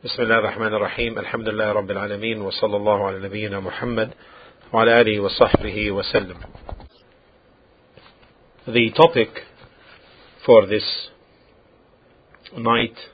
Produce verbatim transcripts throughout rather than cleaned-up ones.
بسم الله الرحمن الرحيم. الحمد لله رب العالمين، وصلى الله على نبينا محمد وعلى آله وصحبه وسلم. The topic for this night,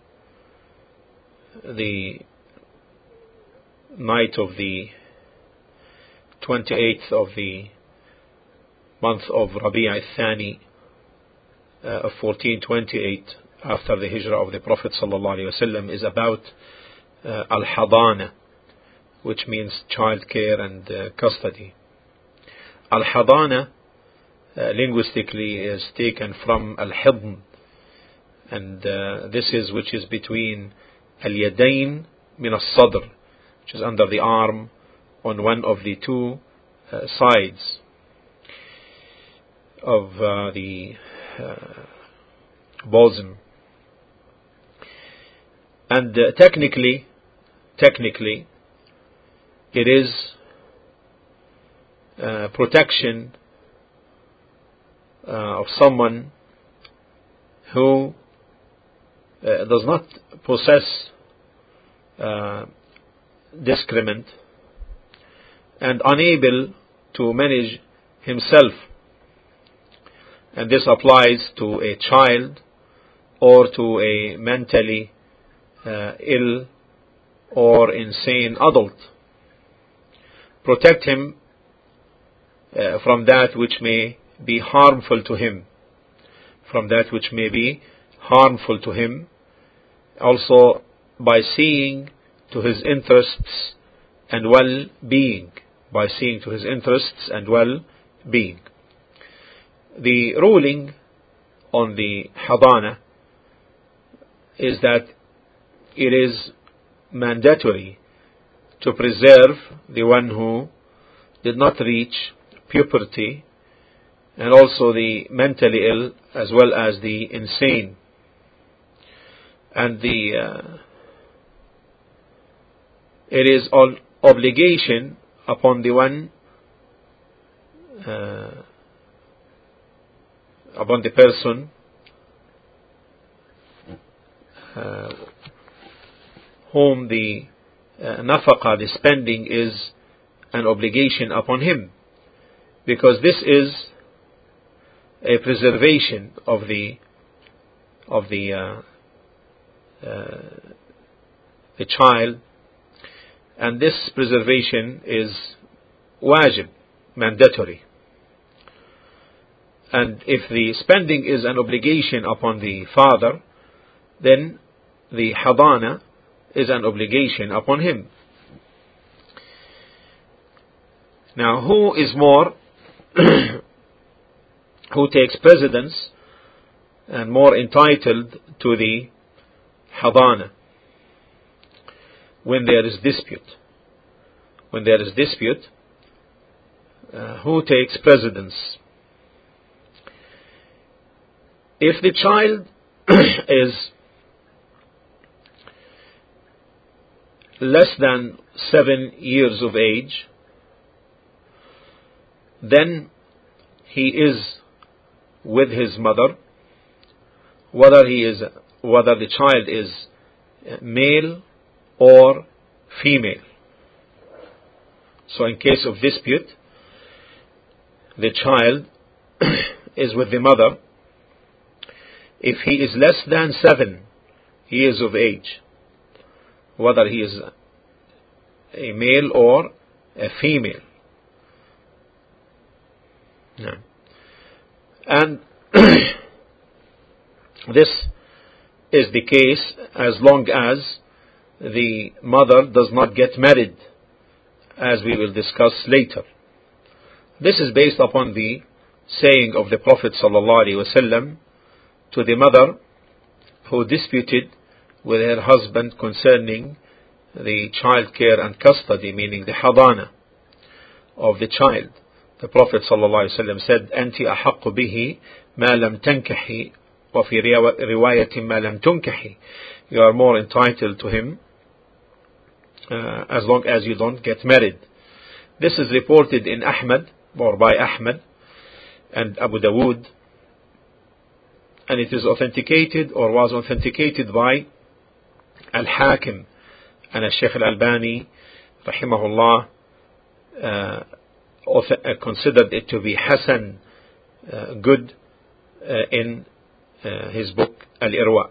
the night of the twenty-eighth of the month of Rabi' al-Thani uh, of fourteen twenty-eight after the hijrah of the Prophet sallallahu alaihi wasallam, is about uh, al-hadana, which means child care and uh, custody. Al-hadana uh, linguistically is taken from al-hidn, and uh, this is which is between al-yadayn min al-sadr, which is under the arm on one of the two uh, sides of uh, the uh, bosom. And uh, technically, technically, it is uh, protection uh, of someone who uh, does not possess uh, discernment and unable to manage himself. And this applies to a child or to a mentally uh, ill or insane adult. Protect him uh, from that which may be harmful to him, from that which may be harmful to him, also by seeing to his interests and well-being, by seeing to his interests and well-being. The ruling on the hadana is that it is mandatory to preserve the one who did not reach puberty, and also the mentally ill as well as the insane. And the uh, it is an obligation upon the one uh, upon the person uh, whom the uh, nafaqah, the spending, is an obligation upon him, because this is a preservation of the of the uh, uh, the child, and this preservation is wajib, mandatory. And if the spending is an obligation upon the father, then the hadana is an obligation upon him. Now, who is more, who takes precedence and more entitled to the hadana when there is dispute? When there is dispute, uh, who takes precedence? If the child is less than seven years of age, then he is with his mother, whether he is whether the child is male or female. So in case of dispute, the child is with the mother. If he is less than seven years of age, whether he is a male or a female. No. And this is the case as long as the mother does not get married, as we will discuss later. This is based upon the saying of the Prophet sallallahu alaihi wasallam to the mother who disputed with her husband concerning the child care and custody, meaning the hadana of the child. The Prophet ﷺ said, "Anti ahaqqu bihi ma lam tankahi, wa fi riwayatin ma lam tunkahi." You are more entitled to him uh, as long as you don't get married. This is reported in Ahmad, or by Ahmad and Abu Dawood, and it is authenticated or was authenticated by Al-Hakim, and Al-Shaykh Al-Albani rahimahullah uh, considered it to be Hasan, uh, good, uh, in uh, his book Al-Irwa.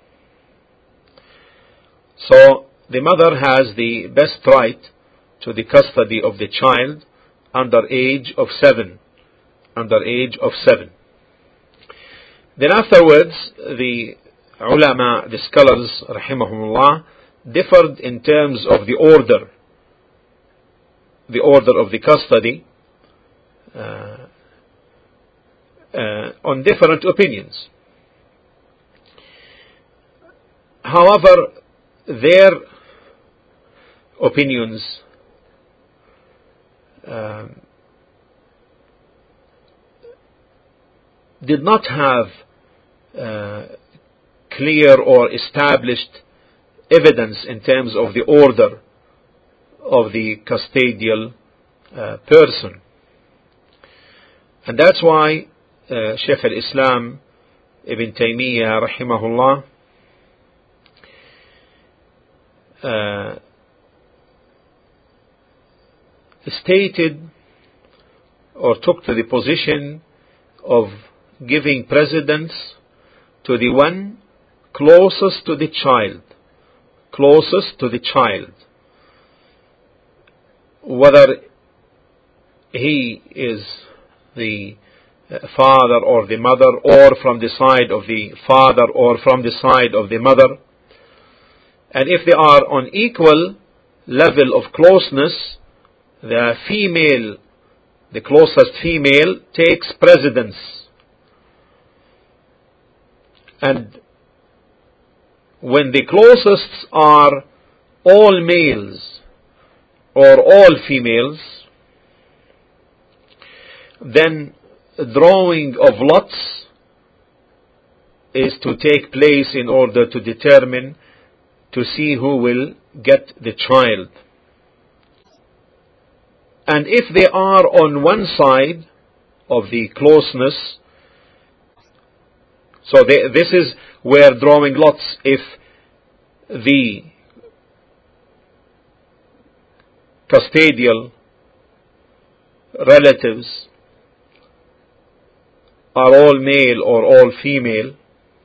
So the mother has the best right to the custody of the child under age of seven. Under age of seven. Then afterwards, the ulama, the scholars, rahimahumullah, differed in terms of the order, the order of the custody, uh, uh, on different opinions. However, their opinions um, did not have uh, clear or established evidence in terms of the order of the custodial uh, person. And that's why uh, Shaykh al-Islam Ibn Taymiyyah rahimahullah uh, stated or took to the position of giving precedence to the one closest to the child, closest to the child, whether he is the father or the mother, or from the side of the father or from the side of the mother. And if they are on equal level of closeness, the female, the closest female, takes precedence. And when the closest are all males or all females, then drawing of lots is to take place in order to determine, to see who will get the child. And if they are on one side of the closeness, so they, this is where drawing lots, if the custodial relatives are all male or all female,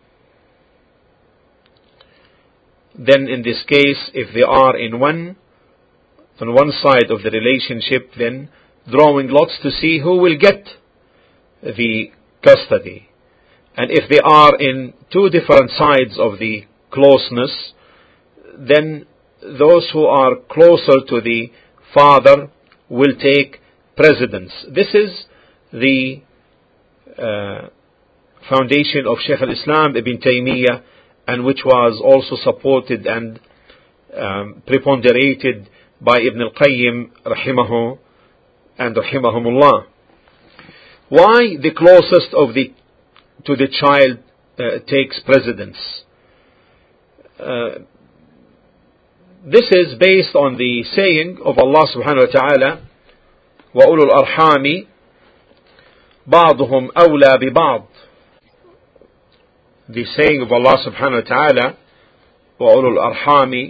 then in this case, if they are in one on one side of the relationship, then drawing lots to see who will get the custody. And if they are in two different sides of the closeness, then those who are closer to the father will take precedence. This is the uh, foundation of Shaykh al-Islam Ibn Taymiyyah, and which was also supported and um, preponderated by Ibn al-Qayyim rahimahu and rahimahumullah. Why the closest of the to the child uh, takes precedence? Uh, this is based on the saying of Allah subhanahu wa ta'ala, وَأُولُو الْأَرْحَامِ بَعْضُهُمْ أَوْلَى بِبَعْضٍ. The saying of Allah subhanahu wa ta'ala, وَأُولُو الْأَرْحَامِ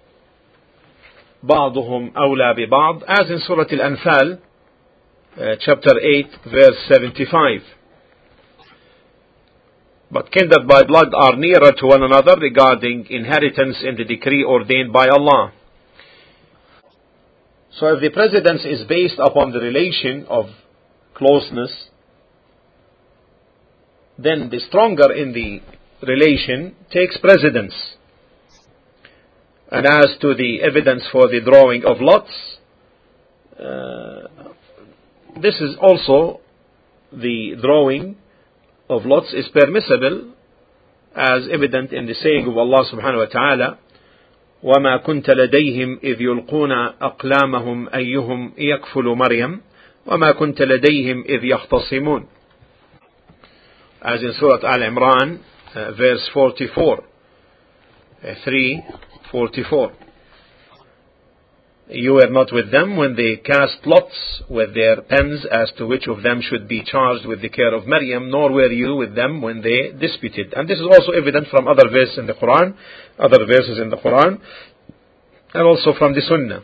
بَعْضُهُمْ أَوْلَى بِبَعْضٍ, as in Surah Al-Anfal, uh, chapter eight, verse seventy-five. But kindred by blood are nearer to one another regarding inheritance in the decree ordained by Allah. So if the precedence is based upon the relation of closeness, then the stronger in the relation takes precedence. And as to the evidence for the drawing of lots, uh, this is also, the drawing of lots is permissible, as evident in the saying of Allah subhanahu wa ta'ala, وَمَا كُنْتَ لَدَيْهِمْ إِذْ يُلْقُونَ أَقْلَامَهُمْ أَيُّهُمْ يَكْفُلُ مَرْيَمَ وَمَا كُنْتَ لَدَيْهِمْ إِذْ يَخْتَصِمُونَ, as in Surah Al-Imran, uh, verse forty-four, uh, three forty-four. You were not with them when they cast lots with their pens as to which of them should be charged with the care of Maryam, nor were you with them when they disputed. And this is also evident from other verses in the Quran, other verses in the Quran, and also from the Sunnah.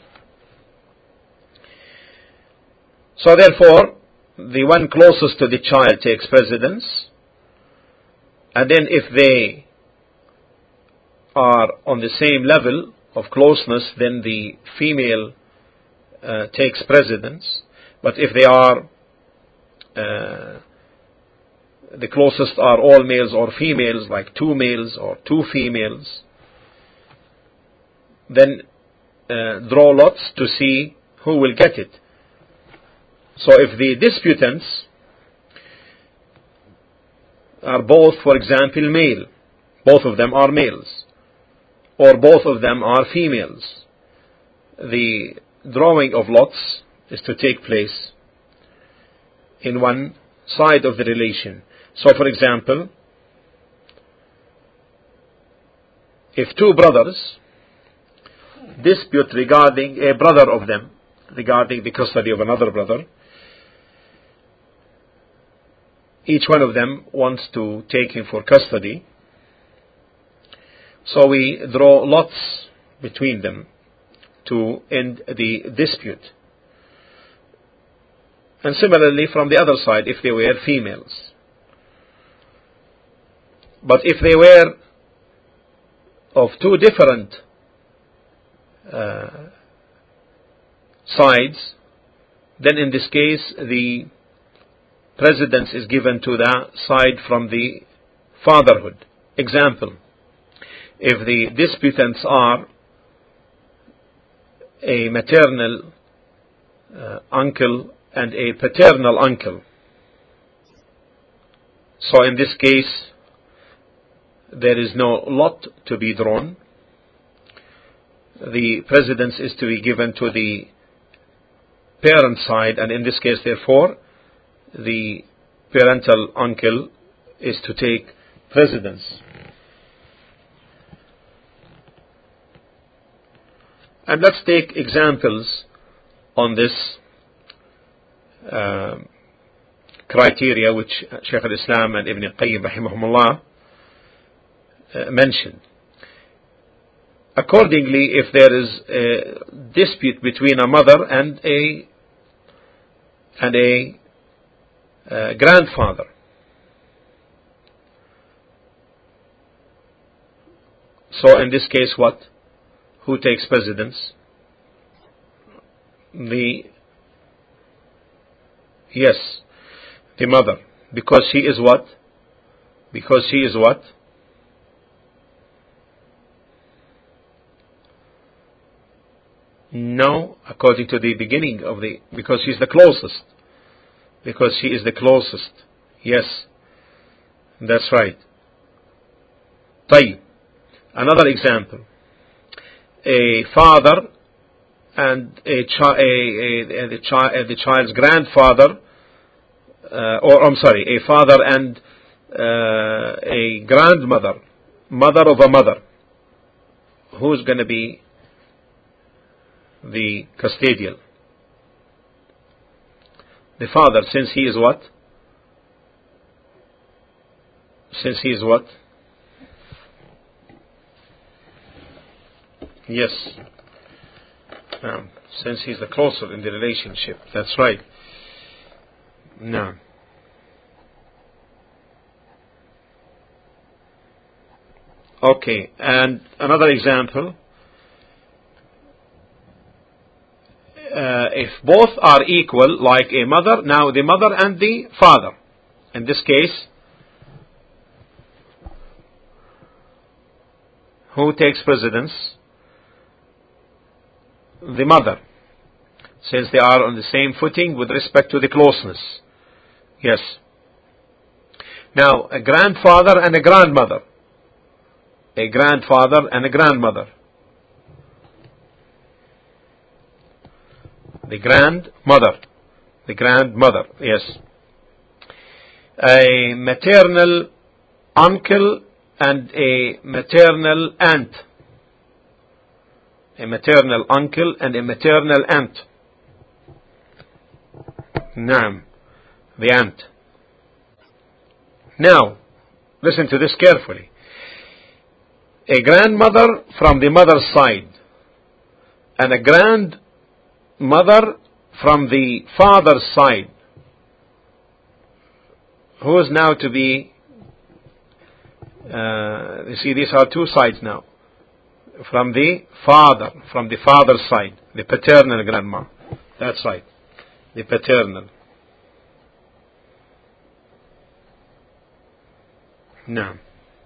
So therefore, the one closest to the child takes precedence, and then if they are on the same level of closeness, then the female uh, takes precedence. But if they are uh, the closest are all males or females, like two males or two females, then uh, draw lots to see who will get it. So if the disputants are both, for example, male, both of them are males, or both of them are females, the drawing of lots is to take place in one side of the relation. So for example, if two brothers dispute regarding a brother of them, regarding the custody of another brother, each one of them wants to take him for custody, so we draw lots between them to end the dispute. And similarly from the other side, if they were females. But if they were of two different uh, sides, then in this case the precedence is given to the side from the fatherhood. Example, if the disputants are a maternal uh, uncle and a paternal uncle, so in this case there is no lot to be drawn. The precedence is to be given to the parent side, and in this case therefore the parental uncle is to take precedence. And let's take examples on this uh, criteria which Shaykh al-Islam and Ibn al-Qayyim rahimahumullah uh, mentioned. Accordingly, if there is a dispute between a mother and a and a uh, grandfather, so in this case what? Who takes precedence? The yes, the mother, because she is what? Because she is what? No, according to the beginning of the, because she is the closest. Because she is the closest. Yes, that's right. طيب. Another example. A father and a, chi- a, a, a, the, chi- the child's grandfather, uh, or I'm sorry, a father and uh, a grandmother, mother of a mother. Who's going to be the custodial? The father, since he is what? Since he is what? Yes. Um, since he's the closer in the relationship. That's right. No. Okay. And another example. Uh, if both are equal, like a mother, now the mother and the father. In this case, who takes precedence? The mother, since they are on the same footing with respect to the closeness. Yes. Now, a grandfather and a grandmother. A grandfather and a grandmother. The grandmother. The grandmother, yes. A maternal uncle and a maternal aunt. a maternal uncle and a maternal aunt. Naam, the aunt. Now, listen to this carefully. A grandmother from the mother's side and a grandmother from the father's side. Who is now to be, uh, you see, these are two sides now. From the father, from the father's side, the paternal grandma. That side, the paternal. Now,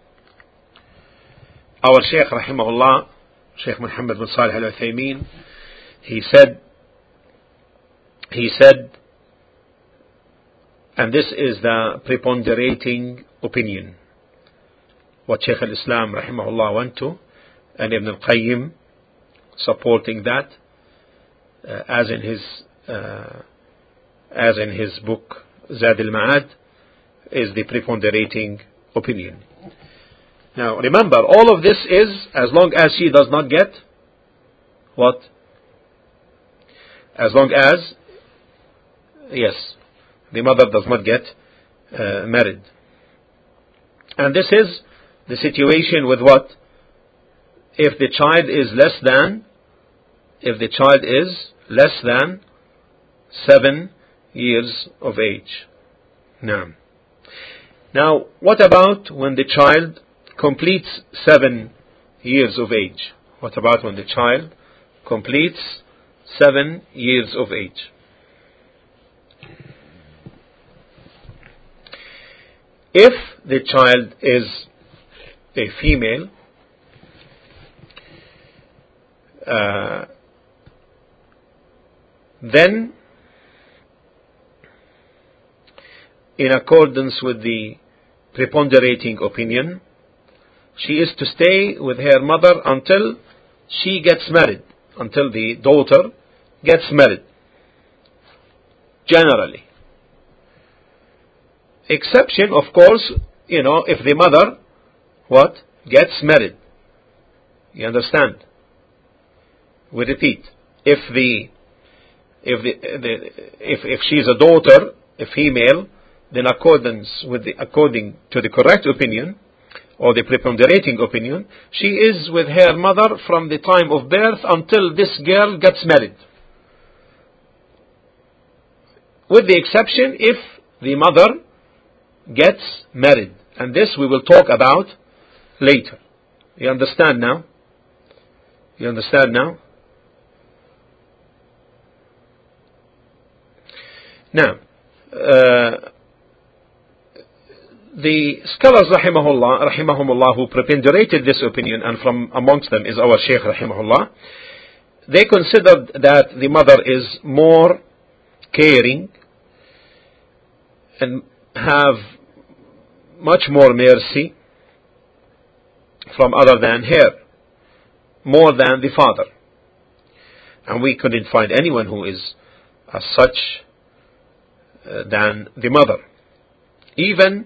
our Shaykh rahimahullah, Shaykh Muhammad bin Salih al-Uthaymeen, he said, he said, and this is the preponderating opinion, what Shaykh al-Islam rahimahullah went to, and Ibn al-Qayyim supporting that, uh, as in his uh, as in his book Zad al-Ma'ad, is the preponderating opinion. Now remember, all of this is as long as she does not get what? As long as, yes, the mother does not get uh, married. And this is the situation with what? If the child is less than, if the child is less than seven years of age. Now, now what about when the child completes seven years of age? What about when the child completes seven years of age? If the child is a female, uh, then in accordance with the preponderating opinion, she is to stay with her mother until she gets married, until the daughter gets married, generally. Exception, of course, you know, if the mother, what, gets married. You understand? We repeat, if the, if the, the if if she is a daughter, a female, then accordance with the, according to the correct opinion, or the preponderating opinion, she is with her mother from the time of birth until this girl gets married. With the exception if the mother gets married. And this we will talk about later. You understand now? You understand now? Now, uh, the scholars rahimahullah, rahimahumullah, who preponderated this opinion, and from amongst them is our Shaykh rahimahullah, they considered that the mother is more caring and have much more mercy from other than her, more than the father. And we couldn't find anyone who is as such uh, than the mother. Even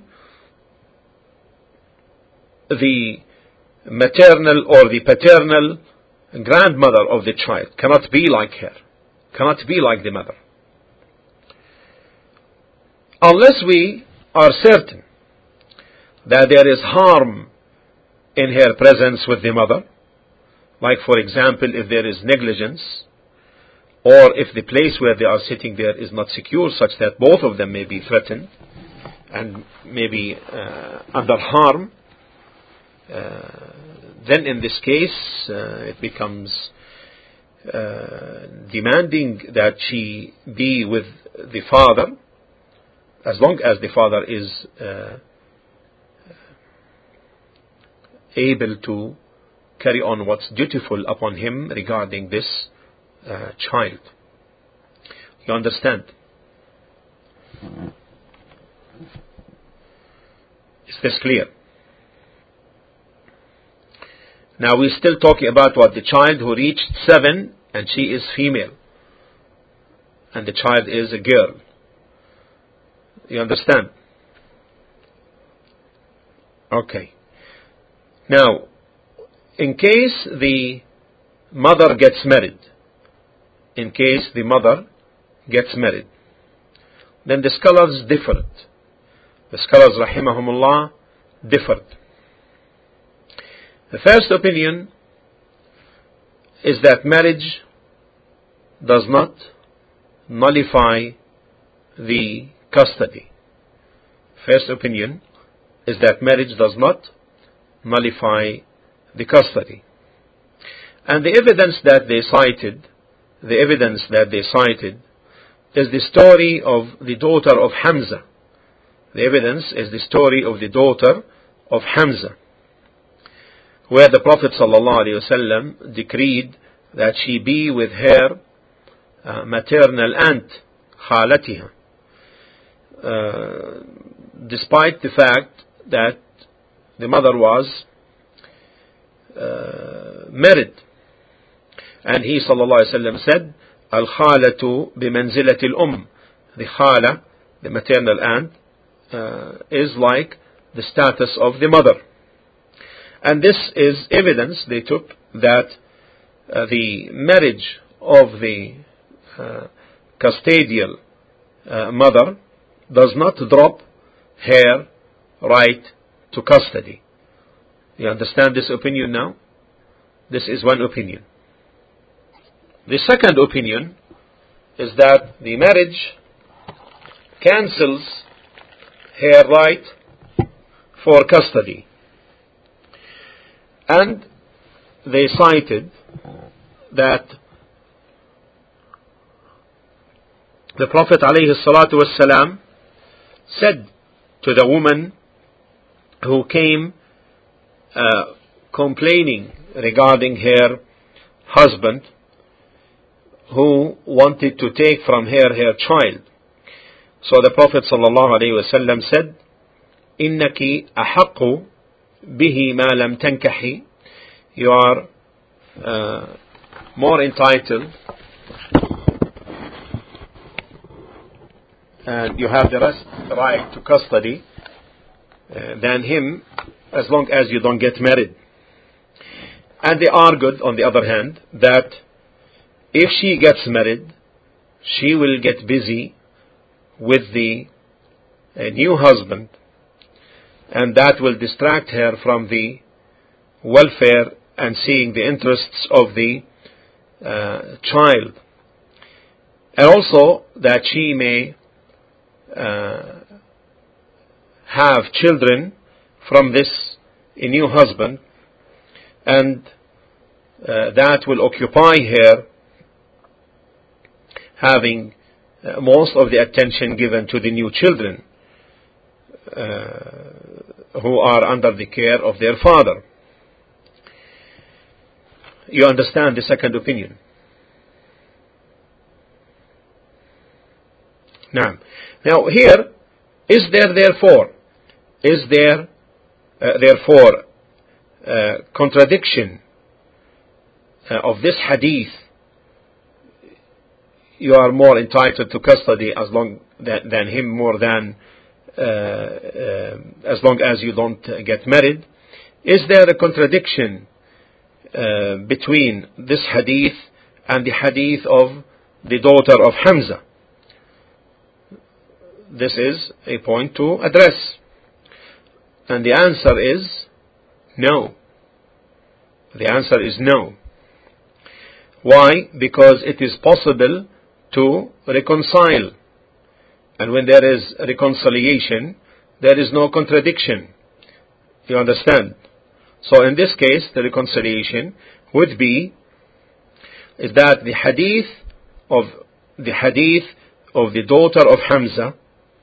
the maternal or the paternal grandmother of the child cannot be like her, cannot be like the mother. Unless we are certain that there is harm in her presence with the mother, like for example if there is negligence, or if the place where they are sitting there is not secure such that both of them may be threatened and may be uh, under harm, uh, then in this case uh, it becomes uh, demanding that she be with the father, as long as the father is uh, able to carry on what's dutiful upon him regarding this uh, child. You understand? Is this clear? Now we're still talking about what? The child who reached seven and she is female and the child is a girl. You understand? Okay. Now, in case the mother gets married, in case the mother gets married, then the scholars differed. The scholars, rahimahumullah, differed. The first opinion is that marriage does not nullify the custody. First opinion is that marriage does not nullify the custody. And the evidence that they cited, the evidence that they cited is the story of the daughter of Hamza. The evidence is the story of the daughter of Hamza, where the Prophet ﷺ decreed that she be with her uh, maternal aunt, khalatiha, uh, despite the fact that the mother was uh, married. And he ﷺ said, Al-khalatu bimanzilati al-um. The khala, the maternal aunt, uh, is like the status of the mother. And this is evidence they took that uh, the marriage of the uh, custodial uh, mother does not drop her right to custody. You understand this opinion now? This is one opinion. The second opinion is that the marriage cancels her right for custody. And they cited that the Prophet ﷺ said to the woman who came uh, complaining regarding her husband, who wanted to take from her her child. So the Prophet ﷺ said, إِنَّكِ أَحَقُّ بِهِ مَا لَمْ تَنْكَحِ. You are uh, more entitled and you have the rest right to custody uh, than him, as long as you don't get married. And they argued, on the other hand, that if she gets married, she will get busy with the uh, new husband, and that will distract her from the welfare and seeing the interests of the uh, child. And also that she may uh, have children from this uh, new husband, and uh, that will occupy her having uh, most of the attention given to the new children uh, who are under the care of their father. You understand the second opinion? Now, now here, is there therefore, is there uh, therefore uh, contradiction uh, of this hadith? You are more entitled to custody as long than, than him, more than uh, uh, as long as you don't uh, get married. Is there a contradiction uh, between this hadith and the hadith of the daughter of Hamza? This is a point to address, and the answer is no. The answer is no. Why? Because it is possible to reconcile, and when there is reconciliation, there is no contradiction. You understand? So in this case, the reconciliation would be is that the hadith of the hadith of the daughter of Hamza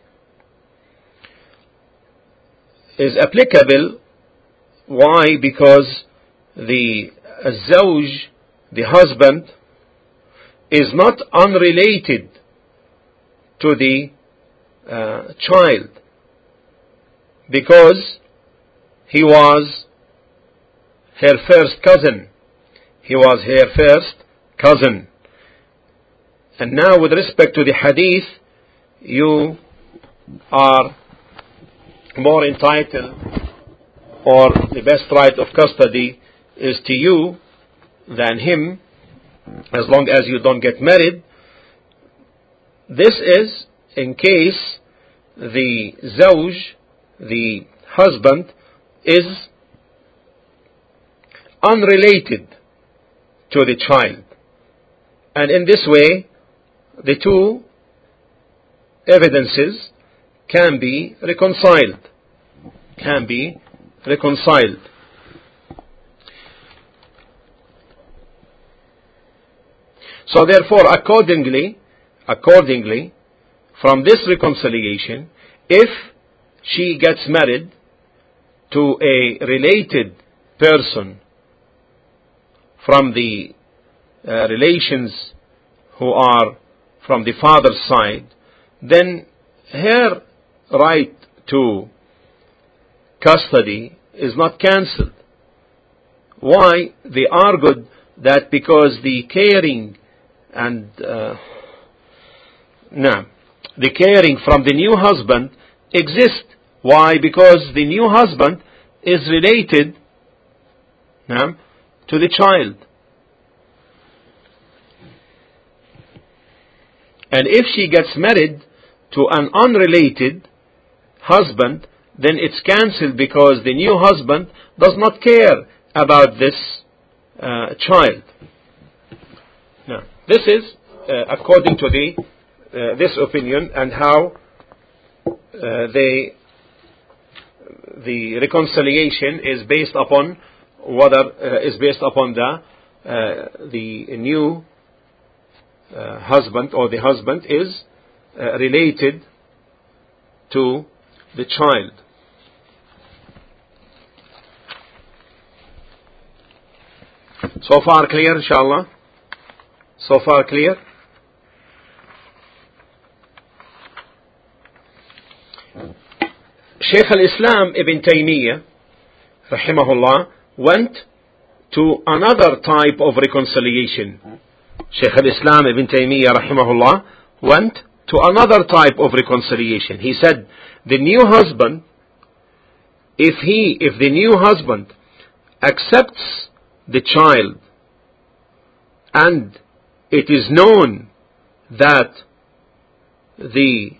is applicable. Why? Because the zawj, the husband, is not unrelated to the uh, child, because he was her first cousin. He was her first cousin. And now with respect to the hadith, you are more entitled, or the best right of custody is to you, than him, as long as you don't get married. This is in case the zawj, the husband, is unrelated to the child. And in this way, the two evidences can be reconciled. Can be reconciled. So therefore, accordingly, accordingly, from this reconciliation, if she gets married to a related person from the uh, relations who are from the father's side, then her right to custody is not cancelled. Why? They argued that because the caring and uh, no, the caring from the new husband exists. Why? Because the new husband is related no, to the child. And if she gets married to an unrelated husband, then it's cancelled because the new husband does not care about this uh, child. Now, this is uh, according to the uh, this opinion, and how uh, they the reconciliation is based upon whether uh, is based upon the uh, the new uh, husband, or the husband is uh, related to the child. So far clear, inshallah? So far clear? Shaykh al-Islam Ibn Taymiyyah, rahimahullah, went to another type of reconciliation. Shaykh al-Islam Ibn Taymiyyah, rahimahullah, went to another type of reconciliation. He said, the new husband, if he, if the new husband accepts the child, and it is known that the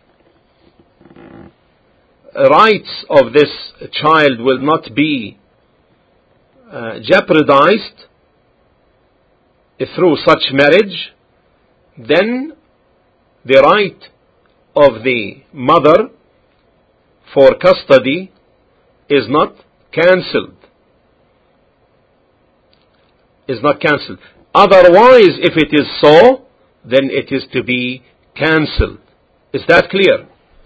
rights of this child will not be uh, jeopardized through such marriage, then the right of the mother for custody is not cancelled. Is not cancelled. Otherwise, if it is so, then it is to be cancelled. Is that clear?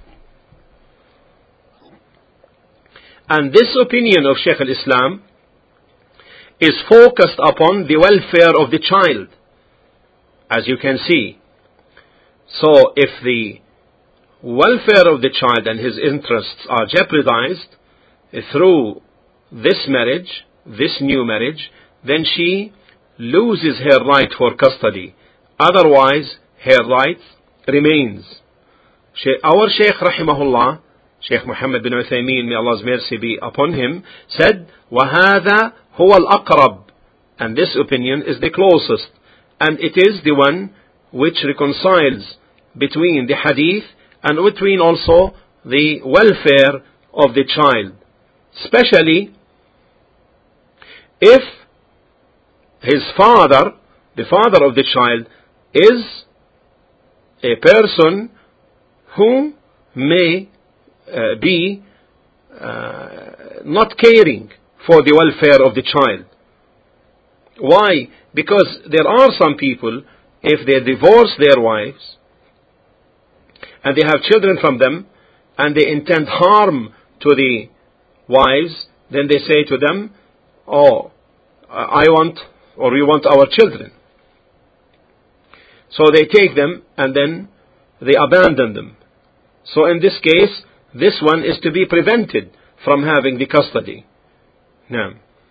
And this opinion of Shaykh al-Islam is focused upon the welfare of the child, as you can see. So if the welfare of the child and his interests are jeopardized through this marriage, this new marriage, then she loses her right for custody. Otherwise, her right remains. Our Shaykh rahimahullah, Shaykh Muhammad bin Uthaymeen, may Allah's mercy be upon him, said, وَهَذَا هُوَ الْأَقْرَبُ, and this opinion is the closest, and it is the one which reconciles between the hadith and between also the welfare of the child, especially if his father, the father of the child, is a person who may uh, be uh, not caring for the welfare of the child. Why? Because there are some people, if they divorce their wives and they have children from them and they intend harm to the wives, then they say to them, oh, I want, or we want our children. So they take them and then they abandon them. So in this case, this one is to be prevented from having the custody. Now,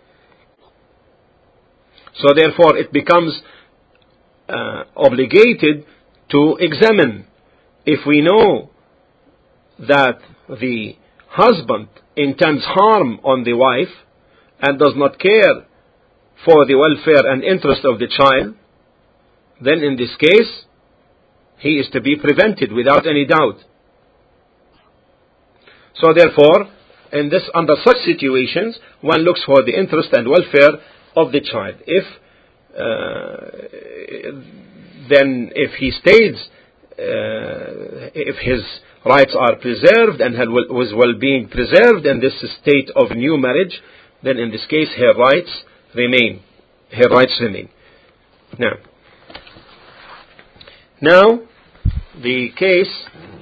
so therefore it becomes uh, obligated to examine. If we know that the husband intends harm on the wife and does not care for the welfare and interest of the child, then in this case, he is to be prevented without any doubt. So therefore, in this, under such situations, one looks for the interest and welfare of the child. If uh, then if he stays, uh, if his rights are preserved and his well-being preserved in this state of new marriage, then in this case her rights remain. Her rights remain. Now, now the case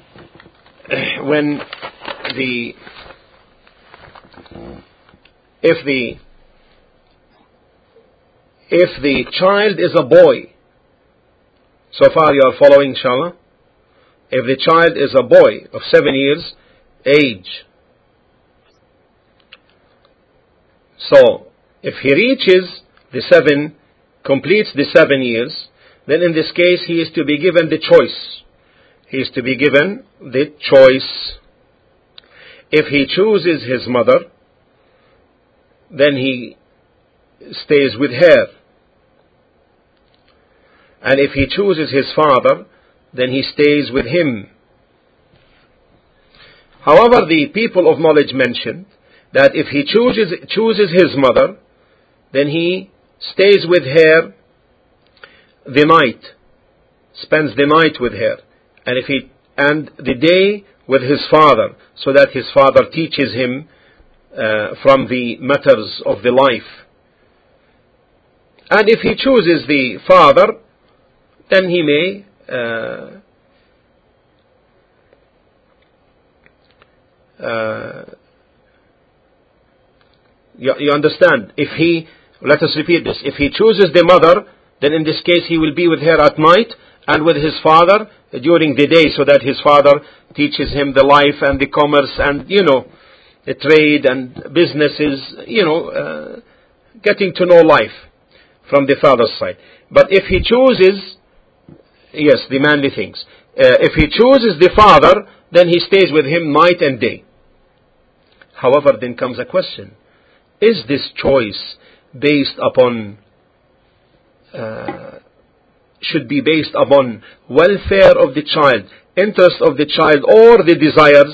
when the if the if the child is a boy, so far you are following, inshallah. If the child is a boy of seven years age, so if he reaches the seven, completes the seven years, then in this case he is to be given the choice. He is to be given the choice. If he chooses his mother, then he stays with her. And if he chooses his father, then he stays with him. However, the people of knowledge mentioned that if he chooses, chooses his mother, then he stays with her the night, spends the night with her, and if he and the day with his father, so that his father teaches him uh, from the matters of the life. And if he chooses the father, then he may uh, uh, you, you understand, if he, let us repeat this, if he chooses the mother, then in this case he will be with her at night and with his father during the day, so that his father teaches him the life and the commerce and, you know, the trade and businesses, you know, uh, getting to know life from the father's side. But if he chooses, yes, the manly things, uh, if he chooses the father, then he stays with him night and day. However, then comes a question: is this choice based upon uh, should be based upon welfare of the child, interest of the child, or the desires?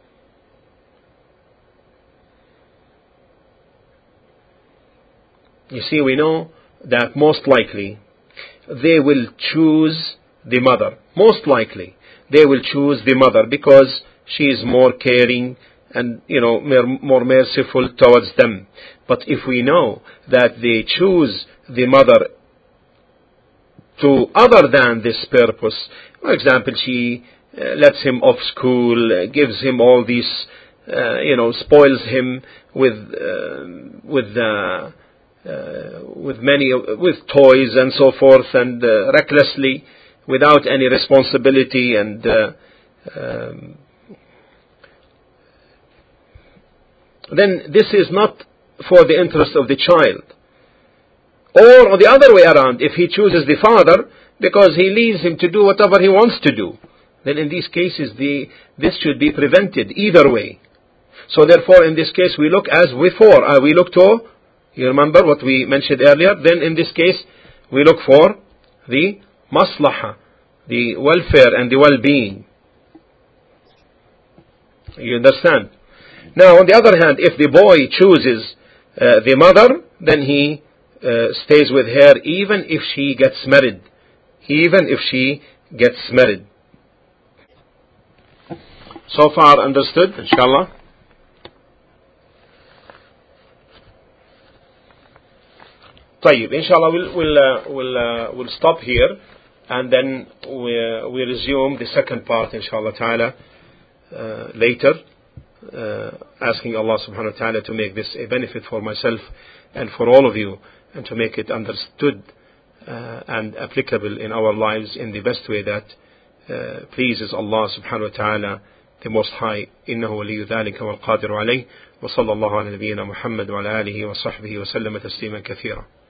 You see, we know that most likely they will choose the mother. Most likely they will choose the mother because she is more caring and, you know, more, more merciful towards them. But if we know that they choose the mother to other than this purpose, for example, she uh, lets him off school, uh, gives him all these, uh, you know, spoils him with uh, with uh, uh, with many with toys and so forth, and uh, recklessly, without any responsibility, and uh, um, then this is not for the interest of the child. Or on the other way around, if he chooses the father because he leaves him to do whatever he wants to do, then in these cases the this should be prevented either way. So therefore, in this case, we look as before. Uh, we look to, you remember what we mentioned earlier. Then in this case, we look for the maslaha, the welfare and the well-being. You understand? Now, on the other hand, if the boy chooses uh, the mother, then he uh, stays with her even if she gets married. Even if she gets married. So far understood, inshallah? طيب, inshallah, we'll, we'll, uh, we'll, uh, we'll stop here, and then we, uh, we resume the second part, inshallah ta'ala, uh, later. Uh, asking Allah subhanahu wa ta'ala to make this a benefit for myself and for all of you, and to make it understood uh, and applicable in our lives in the best way that uh, pleases Allah subhanahu wa ta'ala the Most High. إنه ولي ذلك والقادر عليه وصلى الله على نبينا محمد وعلى آله وصحبه وسلم تسليما كثيرا.